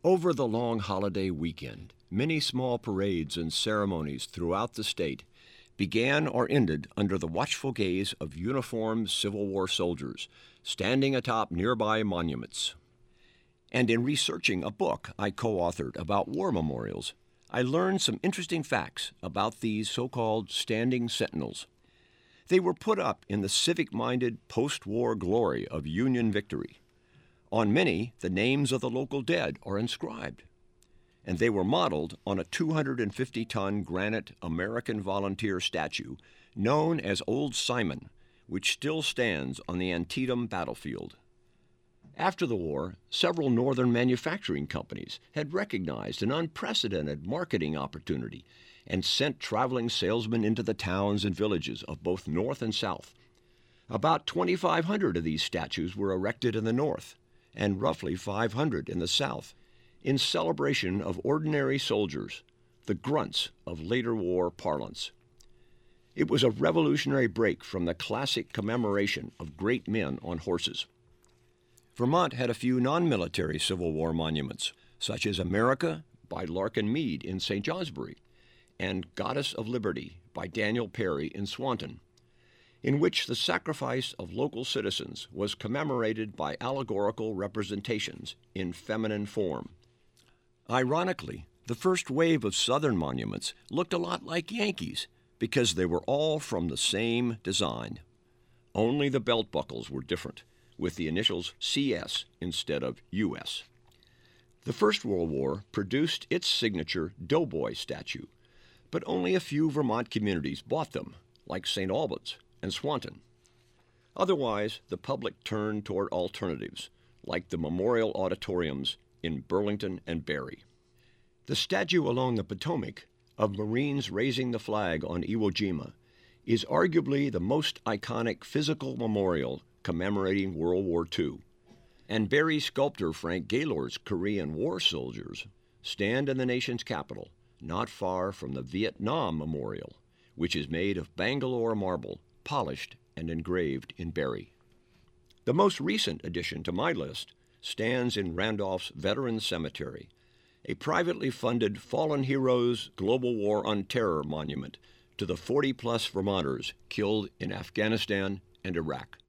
Over the long holiday weekend, many small parades and ceremonies throughout the state began or ended under the watchful gaze of uniformed Civil War soldiers standing atop nearby monuments. And in researching a book I co-authored about war memorials, I learned some interesting facts about these so-called standing sentinels. They were put up in the civic-minded post-war glory of Union victory. On many, the names of the local dead are inscribed, and they were modeled on a 250-ton granite American volunteer statue known as Old Simon, which still stands on the Antietam battlefield. After the war, several northern manufacturing companies had recognized an unprecedented marketing opportunity and sent traveling salesmen into the towns and villages of both North and South. About 2,500 of these statues were erected in the North, and roughly 500 in the South, in celebration of ordinary soldiers, the grunts of later war parlance. It was a revolutionary break from the classic commemoration of great men on horses. Vermont had a few non-military Civil War monuments, such as America by Larkin Mead in St. Johnsbury, and Goddess of Liberty by Daniel Perry in Swanton, in which the sacrifice of local citizens was commemorated by allegorical representations in feminine form. Ironically, the first wave of Southern monuments looked a lot like Yankees because they were all from the same design. Only the belt buckles were different, with the initials CS instead of US. The First World War produced its signature Doughboy statue, but only a few Vermont communities bought them, like St. Albans and Swanton. Otherwise, the public turned toward alternatives, like the memorial auditoriums in Burlington and Barre. The statue along the Potomac of Marines raising the flag on Iwo Jima is arguably the most iconic physical memorial commemorating World War II, and Barre sculptor Frank Gaylord's Korean War soldiers stand in the nation's capital, not far from the Vietnam Memorial, which is made of Bangalore marble, polished and engraved in Barre. The most recent addition to my list stands in Randolph's Veterans Cemetery, a privately funded Fallen Heroes Global War on Terror monument to the 40-plus Vermonters killed in Afghanistan and Iraq.